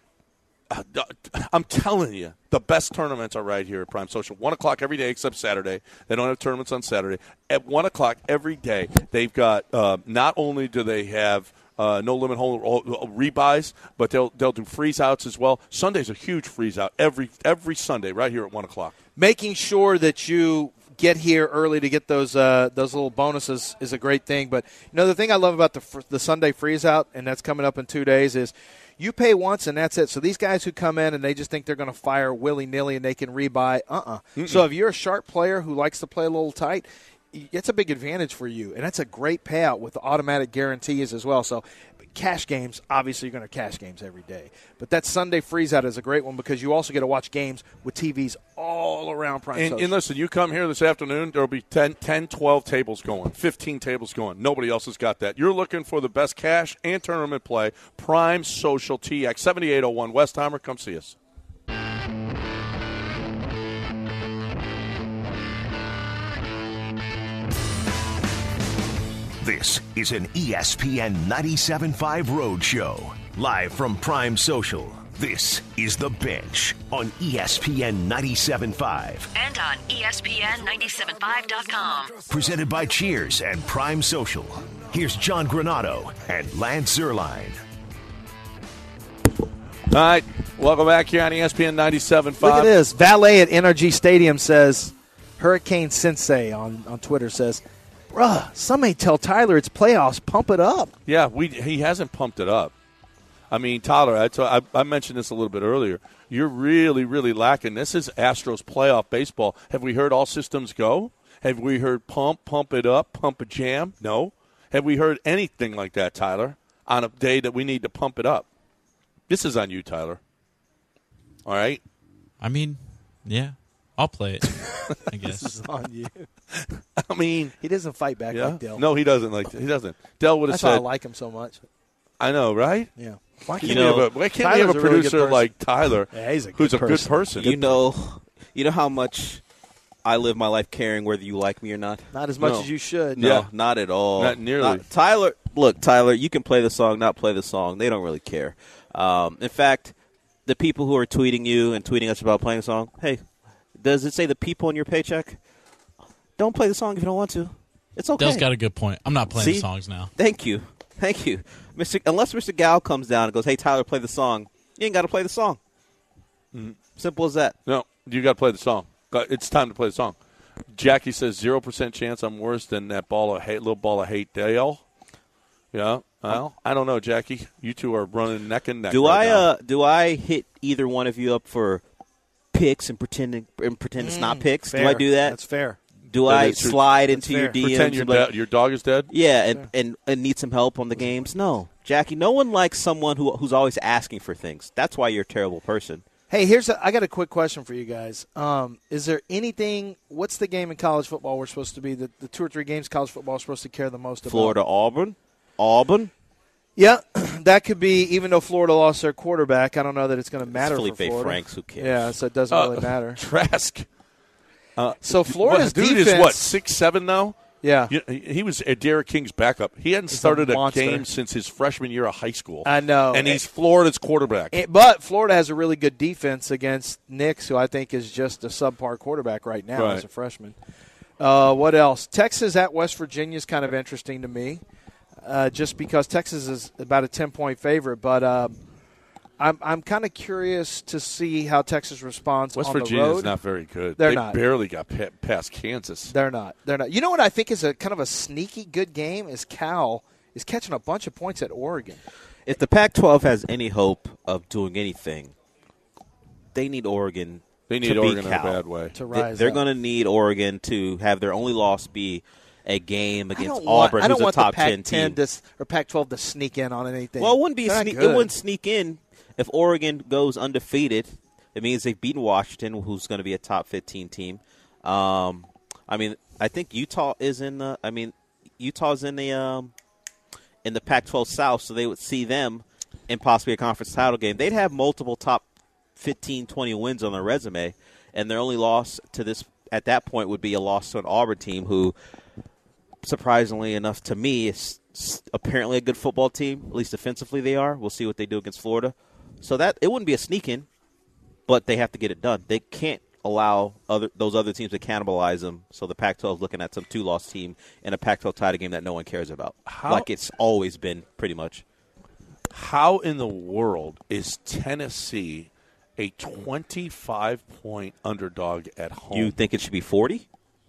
S5: I'm telling you, the best tournaments are right here at Prime Social. 1 o'clock every day except Saturday. They don't have tournaments on Saturday. At 1 o'clock every day, they've got not only do they have no limit hold rebuys, but they'll do freeze outs as well. Sunday's a huge freeze out every Sunday right here at 1 o'clock.
S6: Making sure that you get here early to get those little bonuses is a great thing. But the thing I love about the Sunday freeze out, and that's coming up in 2 days, is you pay once and that's it. So these guys who come in and they just think they're going to fire willy-nilly and they can rebuy, So if you're a sharp player who likes to play a little tight, it's a big advantage for you, and that's a great payout with automatic guarantees as well. So cash games, obviously you're going to cash games every day. But that Sunday freeze-out is a great one because you also get to watch games with TVs all around Prime Social.
S5: And listen, you come here this afternoon, there will be 10, 12 tables going, 15 tables going. Nobody else has got that. You're looking for the best cash and tournament play. Prime Social TX, 7801 Westheimer. Come see us.
S3: This is an ESPN 97.5 Roadshow. Live from Prime Social, this is The Bench on ESPN 97.5.
S10: And on ESPN975.com.
S3: Presented by Cheers and Prime Social. Here's John Granado and Lance Zierlein.
S5: All right, welcome back here on ESPN 97.5.
S6: Look at this. Valet at NRG Stadium says, Hurricane Sensei on Twitter says, bruh, somebody tell Tyler it's playoffs. Pump it up.
S5: Yeah, he hasn't pumped it up. I mean, Tyler, I mentioned this a little bit earlier. You're really, really lacking. This is Astros playoff baseball. Have we heard all systems go? Have we heard pump it up, pump a jam? No. Have we heard anything like that, Tyler, on a day that we need to pump it up? This is on you, Tyler. All right?
S11: I mean, yeah. I'll play it, I guess.
S6: This is on you.
S5: I mean,
S6: he doesn't fight back like Dell.
S5: No, he doesn't. He doesn't. Dell would have said.
S6: That's why I like him so much.
S5: I know, right?
S6: Yeah.
S5: Why can't we have a producer really like Tyler, who's a good person?
S8: You know how much I live my life caring whether you like me or not.
S6: Not as much as you should.
S8: No, not at all.
S5: Not nearly.
S8: Tyler, you can play the song, not play the song. They don't really care. In fact, the people who are tweeting you and tweeting us about playing the song, hey. Does it say the people in your paycheck? Don't play the song if you don't want to. It's okay.
S11: Dell's got a good point. I'm not playing the songs now.
S8: Thank you. Unless Mr. Gal comes down and goes, hey, Tyler, play the song, you ain't got to play the song. Simple as that.
S5: No, you got to play the song. It's time to play the song. Jackie says 0% chance I'm worse than that little ball of hate, Dale. Yeah. Well, I don't know, Jackie. You two are running neck and neck.
S8: Do I hit either one of you up for picks and pretend it's not picks?
S6: Fair.
S8: Do I do that?
S6: That's fair.
S8: Do I slide into your DMs?
S5: Pretend your dog is dead?
S8: Yeah, and need some help on the games? No. Jackie, no one likes someone who's always asking for things. That's why you're a terrible person.
S6: Hey, I got a quick question for you guys. Is there anything – what's the game in college football we're supposed to be – the 2 or 3 games college football is supposed to care the most about?
S8: Florida, Auburn.
S6: Yeah, that could be – even though Florida lost their quarterback, I don't know that it's going to matter for Florida.
S8: Felipe Franks, who cares?
S6: Yeah, so it doesn't really matter.
S5: Trask.
S6: So Florida's
S5: dude
S6: defense –
S5: is what, 6'7" now?
S6: Yeah.
S5: He was Derek King's backup. He hadn't started a game since his freshman year of high school.
S6: I know.
S5: And he's Florida's quarterback.
S6: But Florida has a really good defense against Nix, who I think is just a subpar quarterback right now as a freshman. What else? Texas at West Virginia is kind of interesting to me, just because Texas is about a 10-point favorite. But I'm kind of curious to see how Texas responds on the road.
S5: West Virginia is not very good. They barely got past Kansas.
S6: They're not. You know what I think is a kind of a sneaky good game is Cal is catching a bunch of points at Oregon.
S8: If the Pac-12 has any hope of doing anything, they need Oregon.
S5: They need Oregon in a bad way
S6: to rise.
S8: They're going to need Oregon to have their only loss be a game against Auburn, who's a top 10 team.
S6: Or Pac-12 to sneak in on anything.
S8: Well, it wouldn't sneak in. If Oregon goes undefeated, it means they've beaten Washington, who's going to be a top 15 team. I think Utah is Utah's in the Pac-12 South, so they would see them in possibly a conference title game. They'd have multiple top 15, 20 wins on their resume, and their only loss to this at that point would be a loss to an Auburn team who, surprisingly enough to me, is apparently a good football team. At least defensively they are. We'll see what they do against Florida. So that it wouldn't be a sneak-in, but they have to get it done. They can't allow those other teams to cannibalize them. So the Pac-12 is looking at some 2-loss team in a Pac-12 title game that no one cares about, like it's always been pretty much.
S5: How in the world is Tennessee a 25-point underdog at home?
S8: You think it should be 40?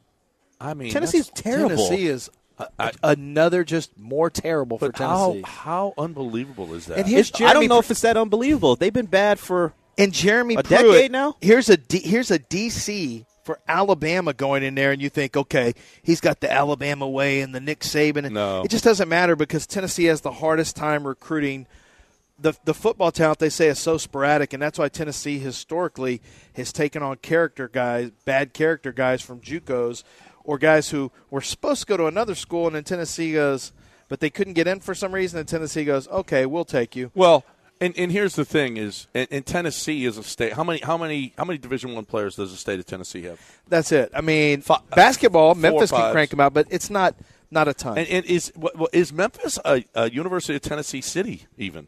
S5: I mean,
S8: Tennessee's terrible.
S6: Tennessee is another just more terrible for Tennessee.
S5: How unbelievable is that?
S6: And
S8: I don't know if it's that unbelievable. They've been bad for
S6: Jeremy
S8: a
S6: Pruitt,
S8: decade now.
S6: Here's a DC for Alabama going in there, and you think, okay, he's got the Alabama way and the Nick Saban.
S5: No.
S6: It just doesn't matter because Tennessee has the hardest time recruiting. The football talent, they say, is so sporadic, and that's why Tennessee historically has taken on bad character guys from JUCOs, or guys who were supposed to go to another school, and then Tennessee goes, but they couldn't get in for some reason, and Tennessee goes, okay, we'll take you.
S5: Well, and here's the thing is, and Tennessee is a state. How many Division I players does the state of Tennessee have?
S6: That's it. I mean, basketball, Memphis can crank them out, but it's not a ton.
S5: And is Memphis a University of Tennessee city even?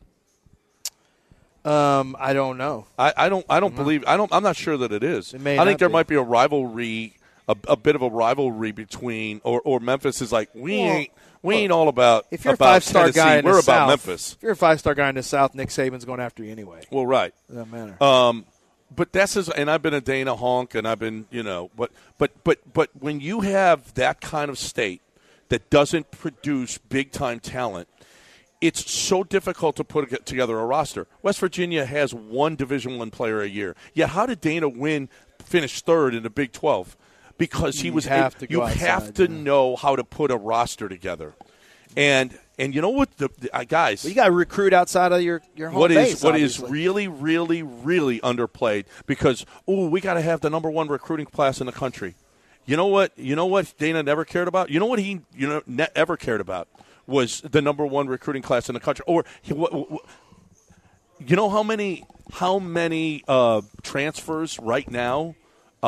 S6: I don't know.
S5: I don't believe. I'm not sure that it is. I think there might be a rivalry. A bit of a rivalry between, or Memphis is like, we ain't all about.
S6: If you're a 5-star guy in
S5: we're
S6: the
S5: about
S6: South,
S5: Memphis.
S6: If you're a 5-star guy in the South, Nick Saban's going after you anyway.
S5: Well, right.
S6: It doesn't matter.
S5: But that's and I've been a Dana honk, and I've been but when you have that kind of state that doesn't produce big time talent, it's so difficult to put together a roster. West Virginia has one Division I player a year. Yet how did Dana finish third in the Big 12? Because you have to know how to put a roster together, and you know what, the guys,
S6: you got to recruit outside of your home base.
S5: What is really, really, really underplayed? Because we got to have the number 1 recruiting class in the country. You know what? Dana never cared about. You know what he ever cared about was the number 1 recruiting class in the country. Or you know how many transfers right now?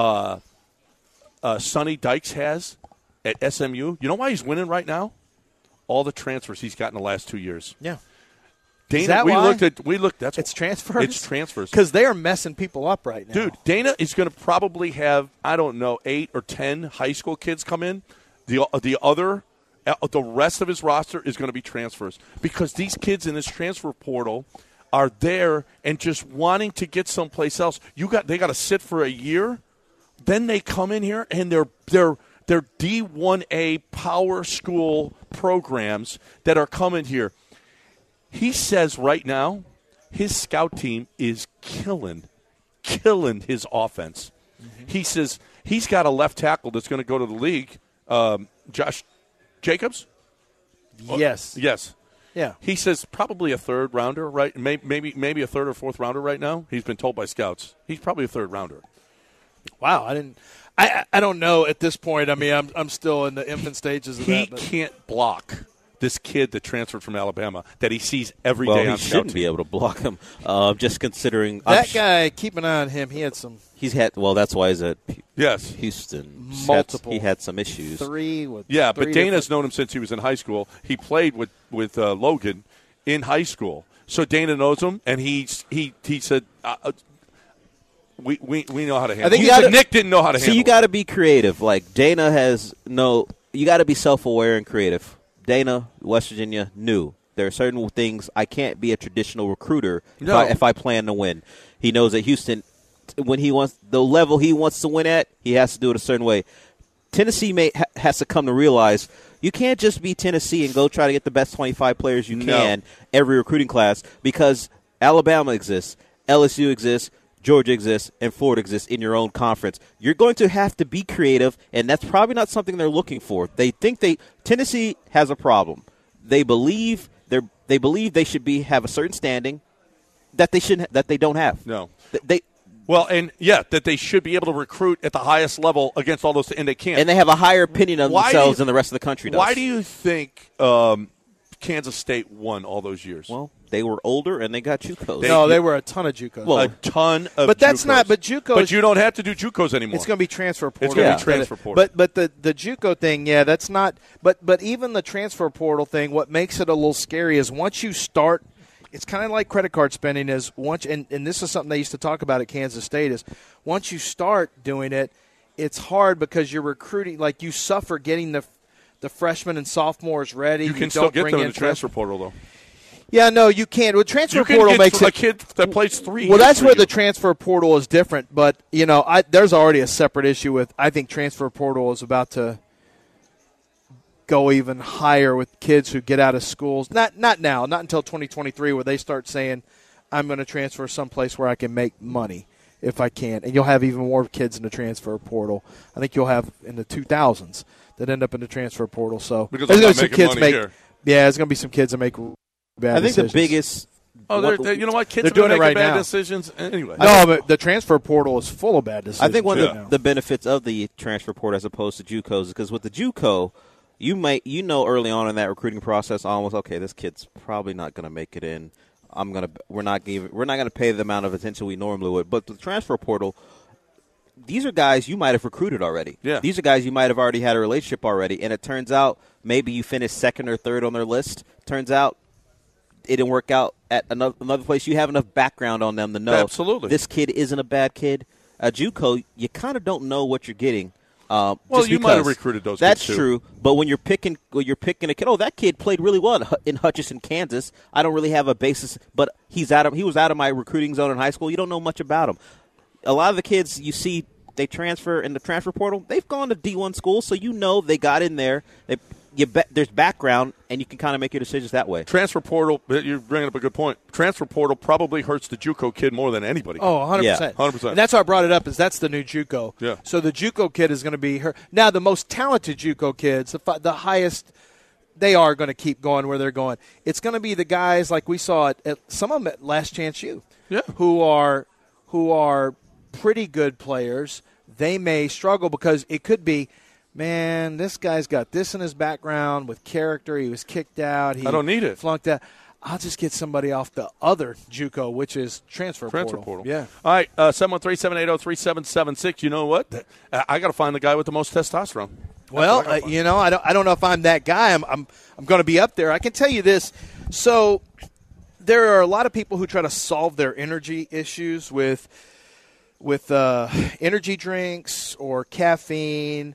S5: Sonny Dykes has at SMU. You know why he's winning right now? All the transfers he's got in the last 2 years.
S6: Yeah.
S5: Dana, we looked. That's
S6: it's transfers.
S5: It's transfers
S6: because they are messing people up right now.
S5: Dude, Dana is going to probably have 8 or 10 high school kids come in. The rest of his roster is going to be transfers because these kids in this transfer portal are there and just wanting to get someplace else. They got to sit for a year. Then they come in here and they're D1A power school programs that are coming here. He says right now his scout team is killing his offense. Mm-hmm. He says He's got a left tackle that's going to go to the league, Josh Jacobs.
S6: Yes.
S5: Yes.
S6: Yeah.
S5: He says probably a third rounder, right? Maybe a third or fourth rounder right now. He's been told by scouts. He's probably a third rounder.
S6: Wow, I don't know at this point. I mean, I'm still in the infant stages of that.
S5: He can't block this kid that transferred from Alabama that he sees every
S8: well,
S5: day
S8: he
S5: on
S8: shouldn't
S5: scout
S8: be
S5: team.
S8: able to block him. Just considering
S6: that guy, keep an eye on him. He had some.
S8: He's had. Well, that's why he's at
S5: Yes.
S8: Houston.
S6: Multiple.
S8: He had some issues.
S5: But Dana's known him since he was in high school. He played with Logan in high school, so Dana knows him, and he said. We know how to handle.
S6: I think
S5: Nick didn't know how to handle.
S8: So you got to be creative. Like Dana has no. You got to be self-aware and creative. Dana, West Virginia, knew there are certain things I can't be a traditional recruiter if I plan to win. He knows that Houston, when he wants the level he wants to win at, he has to do it a certain way. Tennessee has to come to realize you can't just be Tennessee and go try to get the best 25 players you can every recruiting class, because Alabama exists, LSU exists, Georgia exists, and Florida exists in your own conference. You're going to have to be creative, and that's probably not something they're looking for. They think Tennessee has a problem. They believe they should have a certain standing that they don't have.
S5: No.
S8: That
S5: they should be able to recruit at the highest level against all those, and they can't.
S8: And they have a higher opinion of themselves than the rest of the country does.
S5: Why do you think Kansas State won all those years?
S8: Well, they were older and they got JUCOs.
S6: They were a ton of JUCOs.
S5: Well, a ton of
S6: but that's
S5: JUCOs.
S6: not. But JUCOs.
S5: But you don't have to do JUCOs anymore.
S6: It's going to be transfer portal.
S5: It's going to be transfer portal.
S6: But the JUCO thing, that's not. But even the transfer portal thing, what makes it a little scary is once you start. It's kind of like credit card spending is once, and this is something they used to talk about at Kansas State, is once you start doing it, it's hard because you're recruiting, like you suffer getting the freshmen and sophomores ready.
S5: You can still get them in the transfer portal, though.
S6: Yeah, no, you can't. Well, transfer portal makes
S5: a kid that plays 3 years.
S6: Well, that's where the transfer portal is different. But, there's already a separate issue with, I think transfer portal is about to go even higher with kids who get out of schools. Not now, not until 2023 where they start saying, I'm going to transfer someplace where I can make money if I can. And you'll have even more kids in the transfer portal. I think you'll have in the 2000s that end up in the transfer portal. So
S5: because
S6: there's
S5: going
S6: to be some kids
S5: here.
S6: Yeah, there's going to be some kids that make bad decisions.
S8: The biggest.
S5: You know what? Kids
S6: they're doing
S5: are making
S6: right
S5: bad
S6: now.
S5: decisions anyway.
S6: No, but the transfer portal is full of bad decisions.
S8: I think one of the benefits of the transfer portal as opposed to JUCOs is because with the JUCO, you know early on in that recruiting process almost, okay, this kid's probably not going to make it in. We're not going to pay the amount of attention we normally would. But the transfer portal, these are guys you might have recruited already.
S5: Yeah.
S8: These are guys you might have already had a relationship already, and it turns out maybe you finished second or third on their list. Turns out it didn't work out at another place. You have enough background on them to know
S5: absolutely
S8: this kid isn't a bad kid. A JUCO, you kind of don't know what you're getting.
S5: You might have recruited those
S8: That's
S5: kids too.
S8: true. But when you're picking a kid, that kid played really well in Hutchinson, Kansas. I don't really have a basis, but he was out of my recruiting zone in high school. You don't know much about him. A lot of the kids you see, they transfer in the transfer portal. They've gone to D1 schools, so they got in there. There's background, and you can kind of make your decisions that way.
S5: Transfer portal, you're bringing up a good point. Transfer portal probably hurts the JUCO kid more than anybody.
S6: Oh, 100%.
S5: Yeah. 100%.
S6: And that's why I brought it up, is that's the new JUCO.
S5: Yeah.
S6: So the JUCO kid is going to be hurt. Now, the most talented JUCO kids, the highest, they are going to keep going where they're going. It's going to be the guys like we saw at some of them at Last Chance U, who are pretty good players. They may struggle because it could be, man, this guy's got this in his background with character. He was kicked out.
S5: I don't need it.
S6: Flunked out. I'll just get somebody off the other JUCO, which is transfer portal. Yeah.
S5: All right, 713-780-3776. You know what? I got to find the guy with the most testosterone.
S6: Well, I don't know if I'm that guy. I'm going to be up there. I can tell you this. So there are a lot of people who try to solve their energy issues with energy drinks or caffeine.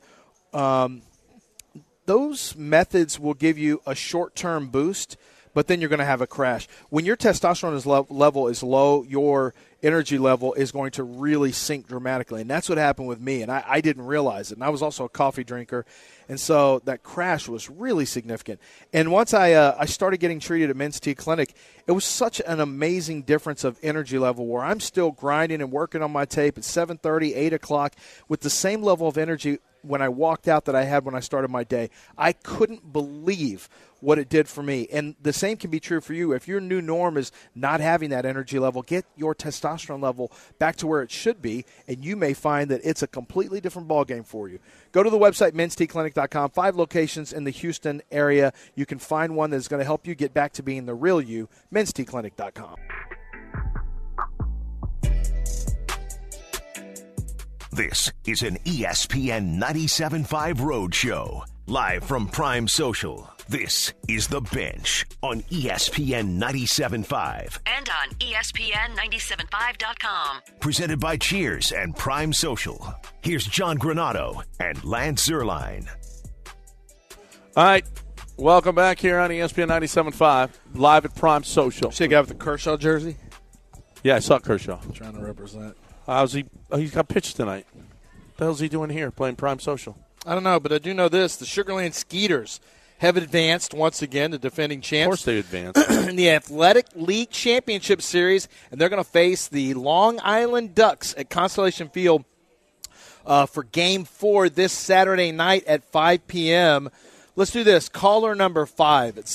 S6: Those methods will give you a short-term boost, but then you're going to have a crash. When your testosterone level is low, your energy level is going to really sink dramatically. And that's what happened with me, and I didn't realize it. And I was also a coffee drinker, and so that crash was really significant. And once I started getting treated at Men's T Clinic, it was such an amazing difference of energy level where I'm still grinding and working on my tape at 7:30, 8 o'clock with the same level of energy when I walked out that I had when I started my day. I couldn't believe what it did for me. And the same can be true for you. If your new norm is not having that energy level, get your testosterone level back to where it should be, and you may find that it's a completely different ballgame for you. Go to the website, mensteclinic.com. 5 locations in the Houston area. You can find one that's going to help you get back to being the real you, mensteclinic.com.
S3: This is an ESPN 97.5 Roadshow. Live from Prime Social, this is The Bench on ESPN 97.5.
S10: And on ESPN975.com.
S3: Presented by Cheers and Prime Social. Here's John Granato and Lance Zierlein.
S5: All right, welcome back here on ESPN 97.5, live at Prime Social.
S6: See a guy with the Kershaw jersey?
S5: Yeah, I saw Kershaw.
S6: Trying to represent.
S5: How's he? He's got pitched tonight. What the hell's he doing here playing Prime Social?
S6: I don't know, but I do know this. The Sugar Land Skeeters have advanced once again, the defending champs.
S5: Of course they advanced.
S6: In the Athletic League Championship Series, and they're going to face the Long Island Ducks at Constellation Field for Game 4 this Saturday night at 5 p.m. Let's do this. Caller number 5 at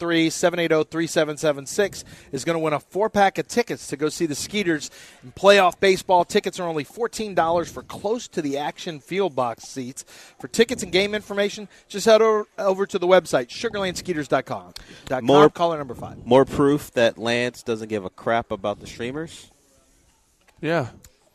S6: 713-780-3776 is going to win a 4-pack of tickets to go see the Skeeters in playoff baseball. Tickets are only $14 for close-to-the-action field box seats. For tickets and game information, just head over to the website, sugarlandskeeters.com. Caller number 5.
S8: More proof that Lance doesn't give a crap about the streamers?
S5: Yeah.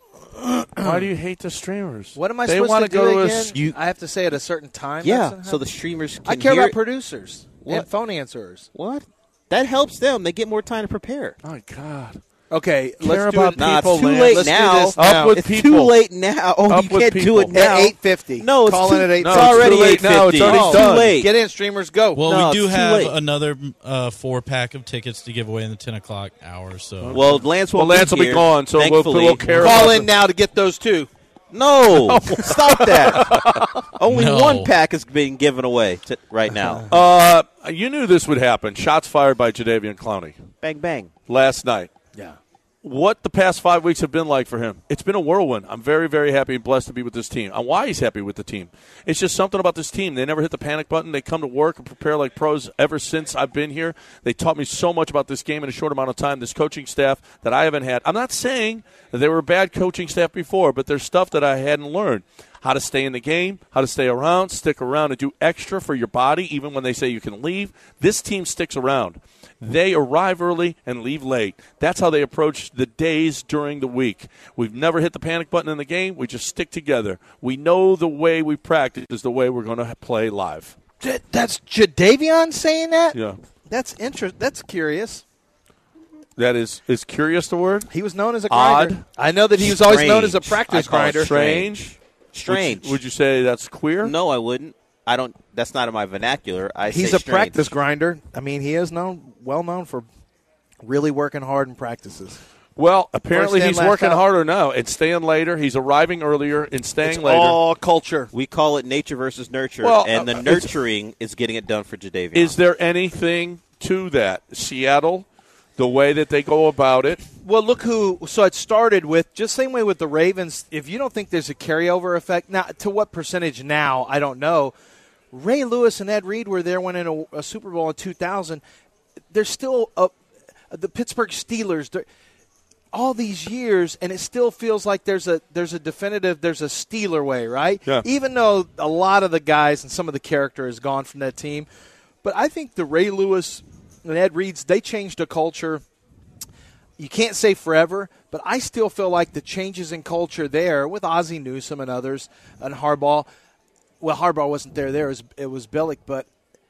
S5: Why do you hate the streamers?
S6: What am I
S5: they
S6: supposed to do
S5: go
S6: again? I have to say at a certain time?
S8: Yeah, so the streamers can
S6: I care
S8: hear
S6: about
S8: it.
S6: producers and phone answerers.
S8: What? That helps them. They get more time to prepare.
S5: Oh, my God.
S6: Okay,
S5: Care
S6: let's do
S5: about
S6: it.
S5: people,
S8: it's too
S5: Lance.
S8: late
S6: Let's do
S8: now.
S6: this now.
S5: Up with
S8: It's
S5: people.
S8: too late now. Oh,
S5: Up
S8: you
S5: with
S8: can't do
S5: people.
S8: it now.
S6: At 8:50.
S8: No, it's
S6: Calling at 8:50.
S8: It's already
S5: too late now. It's
S8: 8:50.
S5: already
S8: It's
S5: done.
S8: too late.
S6: Get in, streamers, go.
S11: Well,
S8: No,
S11: we do
S8: it's too
S11: have
S8: late.
S11: another 4-pack of tickets to give away in the 10 o'clock hour. So
S8: Well, Lance won't
S5: Lance will be
S8: here,
S5: gone, so
S8: thankfully.
S5: we'll care
S6: Call
S5: about
S6: in now to get those two.
S8: No, stop that. Only
S11: No.
S8: 1 pack is being given away right now.
S5: You knew this would happen. Shots fired by Jadeveon Clowney
S8: Bang, bang.
S5: last night.
S6: Yeah.
S5: What the past 5 weeks have been like for him. It's been a whirlwind. I'm very, very happy and blessed to be with this team. And why he's happy with the team. It's just something about this team. They never hit the panic button. They come to work and prepare like pros ever since I've been here. They taught me so much about this game in a short amount of time, this coaching staff that I haven't had. I'm not saying that they were a bad coaching staff before, but there's stuff that I hadn't learned. How to stay in the game, how to stay around, stick around, and do extra for your body even when they say you can leave. This team sticks around. They arrive early and leave late. That's how they approach the days during the week. We've never hit the panic button in the game. We just stick together. We know the way we practice is the way we're going to play live.
S6: That's Jadeveon saying that?
S5: Yeah.
S6: That's That's curious.
S5: That is curious the word?
S6: He was known as a grinder.
S5: Odd.
S6: I know that he was always known as a
S8: Strange.
S6: practice
S8: I call it
S6: grinder.
S5: Strange.
S8: Strange.
S5: Would you say that's queer?
S8: No, I wouldn't. I don't. That's not in my vernacular.
S6: He's
S8: say
S6: a
S8: strange.
S6: practice grinder. I mean, he is well known for really working hard in practices.
S5: Well, apparently
S6: First in,
S5: he's
S6: last
S5: working
S6: out.
S5: harder now and staying later. He's arriving earlier and staying
S6: It's
S5: later.
S6: all culture.
S8: We call it nature versus nurture,
S5: Well,
S8: and the nurturing is getting it done for Jadeveon.
S5: Is there anything to that? Seattle, the way that they go about it.
S6: Well, look who. So it started with just same way with the Ravens. If you don't think there's a carryover effect, now to what percentage now, I don't know. Ray Lewis and Ed Reed were there winning a Super Bowl in 2000. There's still the Pittsburgh Steelers. All these years, and it still feels like there's a definitive, there's a Steeler way, right?
S5: Yeah.
S6: Even though a lot of the guys and some of the character is gone from that team. But I think the Ray Lewis and Ed Reeds, they changed a culture. You can't say forever, but I still feel like the changes in culture there with Ozzie Newsome and others and Harbaugh. Well, Harbaugh wasn't there. It was Billick, but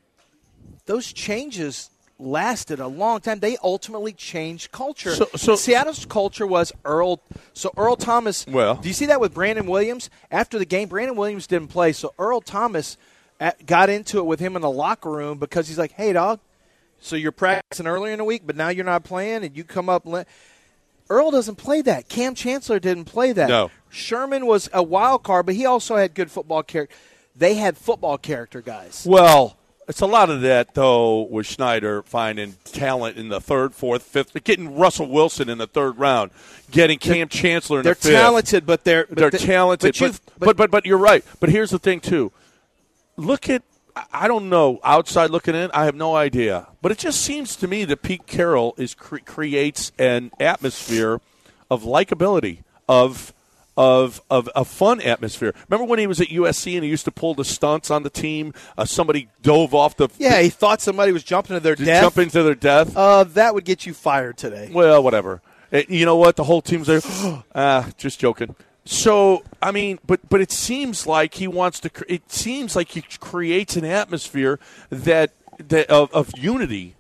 S6: those changes lasted a long time. They ultimately changed culture.
S5: So
S6: Seattle's culture was Earl. So Earl Thomas.
S5: Well,
S6: do you see that with Brandon Williams? After the game, Brandon Williams didn't play, so Earl Thomas got into it with him in the locker room because he's like, "Hey, dog, so you're practicing earlier in the week, but now you're not playing, and you come up." Earl doesn't play that. Cam Chancellor didn't play that.
S5: No.
S6: Sherman was a wild card, but he also had good football character. They had football character guys.
S5: Well, it's a lot of that, though, with Schneider finding talent in the third, fourth, fifth, getting Russell Wilson in the third round, getting Cam Chancellor in the fifth.
S6: They're talented, but they're
S5: talented. But you're right. But here's the thing, too. Look at, I don't know, outside looking in, I have no idea. But it just seems to me that Pete Carroll creates an atmosphere of likability, of a fun atmosphere. Remember when he was at USC and he used to pull the stunts on the team? Somebody dove off the...
S6: Yeah, he thought somebody was jumping to their death.
S5: Jumping to their death?
S6: That would get you fired today.
S5: Well, whatever. You know what? The whole team's there. Just joking. So, I mean, but it seems like he wants to... It seems like he creates an atmosphere that of unity.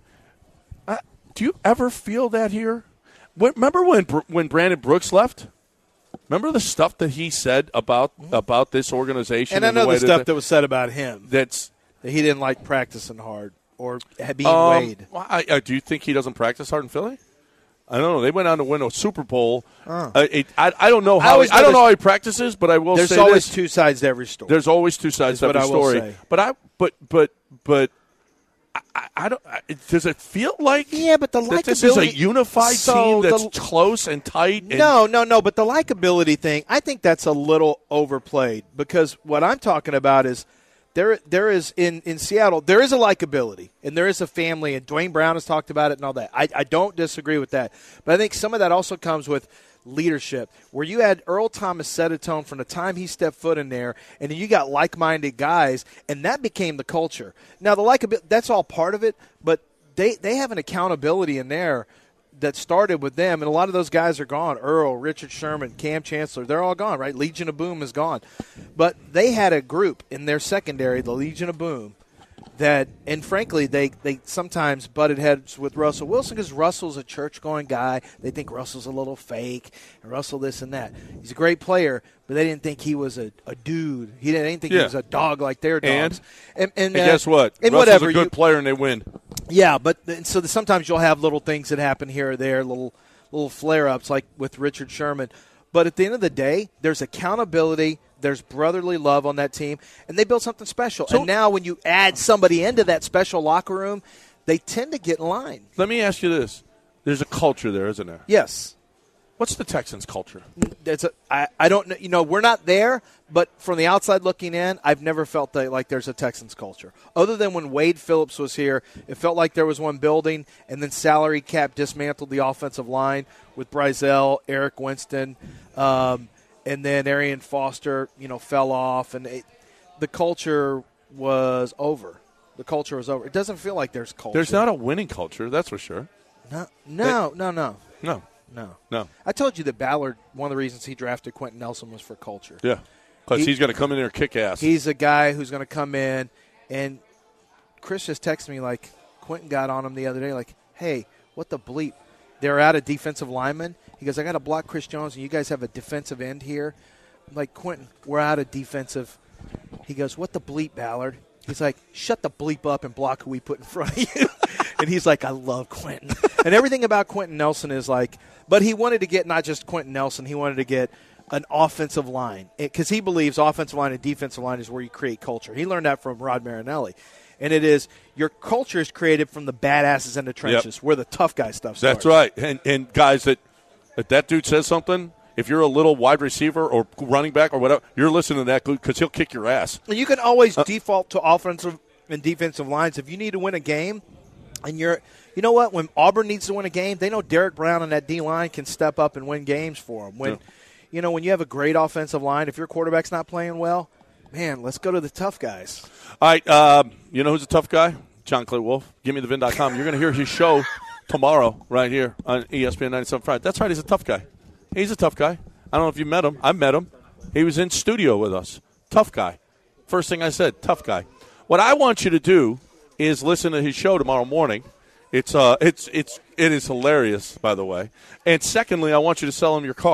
S5: Do you ever feel that here? Remember when Brandon Brooks left? Remember the stuff that he said about this organization?
S6: And I know the stuff that was said about him. That he didn't like practicing hard or being weighed.
S5: Well, do you think he doesn't practice hard in Philly? I don't know. They went on to win a Super Bowl. I don't know how. I don't know how he practices, but I will say
S6: there's always two sides to every story.
S5: There's always two sides to every story. But I don't. Does it feel like?
S6: Yeah, but the likability.
S5: This is a unified team that's close and tight. And
S6: No. But the likability thing, I think that's a little overplayed because what I'm talking about is there is in Seattle there is a likability and there is a family, and Dwayne Brown has talked about it and all that. I don't disagree with that, but I think some of that also comes with leadership, where you had Earl Thomas set a tone from the time he stepped foot in there, and then you got like-minded guys, and that became the culture. Now, the likability, that's all part of it, but they have an accountability in there that started with them, and a lot of those guys are gone. Earl, Richard Sherman, Cam Chancellor, they're all gone, right? Legion of Boom is gone. But they had a group in their secondary, the Legion of Boom, that, and frankly, they sometimes butted heads with Russell Wilson because Russell's a church-going guy. They think Russell's a little fake, and Russell this and that. He's a great player, but they didn't think he was a dude. They didn't think he was a dog like their dogs.
S5: And guess what?
S6: And
S5: Russell's a good player, and they win.
S6: Yeah, but so sometimes you'll have little things that happen here or there, little flare-ups like with Richard Sherman. But at the end of the day, there's accountability. There's brotherly love on that team, and they built something special. And now when you add somebody into that special locker room, they tend to get in line.
S5: Let me ask you this. There's a culture there, isn't there?
S6: Yes.
S5: What's the Texans' culture?
S6: I don't know. We're not there, but from the outside looking in, I've never felt like there's a Texans culture. Other than when Wade Phillips was here, it felt like there was one building, and then salary cap dismantled the offensive line with Brizell, Eric Winston, and then Arian Foster, fell off, and the culture was over. The culture was over. It doesn't feel like there's culture.
S5: There's not a winning culture, that's for sure.
S6: No. I told you that Ballard, one of the reasons he drafted Quentin Nelson was for culture.
S5: Yeah, because he's going to come in there and kick ass.
S6: He's a guy who's going to come in, and Chris just texted me like Quentin got on him the other day like, hey, what the bleep? They're out of defensive linemen. He goes, I got to block Chris Jones, and you guys have a defensive end here. I'm like, Quentin, we're out of defensive. He goes, what the bleep, Ballard? He's like, shut the bleep up and block who we put in front of you. And he's like, I love Quentin. And everything about Quentin Nelson is like, but he wanted to get not just Quentin Nelson, he wanted to get an offensive line. Because he believes offensive line and defensive line is where you create culture. He learned that from Rod Marinelli. And it is, your culture is created from the badasses in the trenches, where the tough guy stuff starts.
S5: That's right. And guys, that dude says something, if you're a little wide receiver or running back or whatever, you're listening to that because he'll kick your ass.
S6: And you can always default to offensive and defensive lines. If you need to win a game, and you know what? When Auburn needs to win a game, they know Derek Brown and that D-line can step up and win games for them. When you have a great offensive line, if your quarterback's not playing well, man, let's go to the tough guys.
S5: All right, you know who's a tough guy? John Clay Wolf. GimmeTheVin.com. You're going to hear his show tomorrow right here on ESPN 97.5. That's right, he's a tough guy. He's a tough guy. I don't know if you met him. I've met him. He was in studio with us. Tough guy. First thing I said, tough guy. What I want you to do is listen to his show tomorrow morning. It is hilarious, by the way. And secondly, I want you to sell him your car.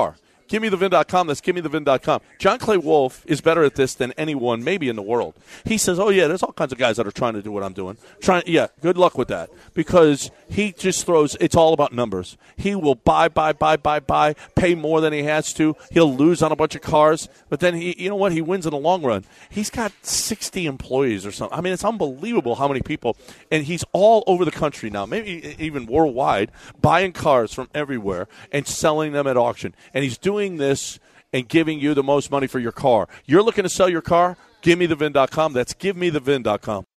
S5: GiveMeTheVin.com. That's GiveMeTheVin.com. John Clay Wolf is better at this than anyone maybe in the world. He says, oh, yeah, there's all kinds of guys that are trying to do what I'm doing. Yeah, good luck with that. Because he just throws – it's all about numbers. He will buy, pay more than he has to. He'll lose on a bunch of cars. But then, you know what? He wins in the long run. He's got 60 employees or something. I mean, it's unbelievable how many people – and he's all over the country now, maybe even worldwide, buying cars from everywhere and selling them at auction. And he's doing this and giving you the most money for your car. You're looking to sell your car? GiveMeTheVin.com. That's GiveMeTheVin.com.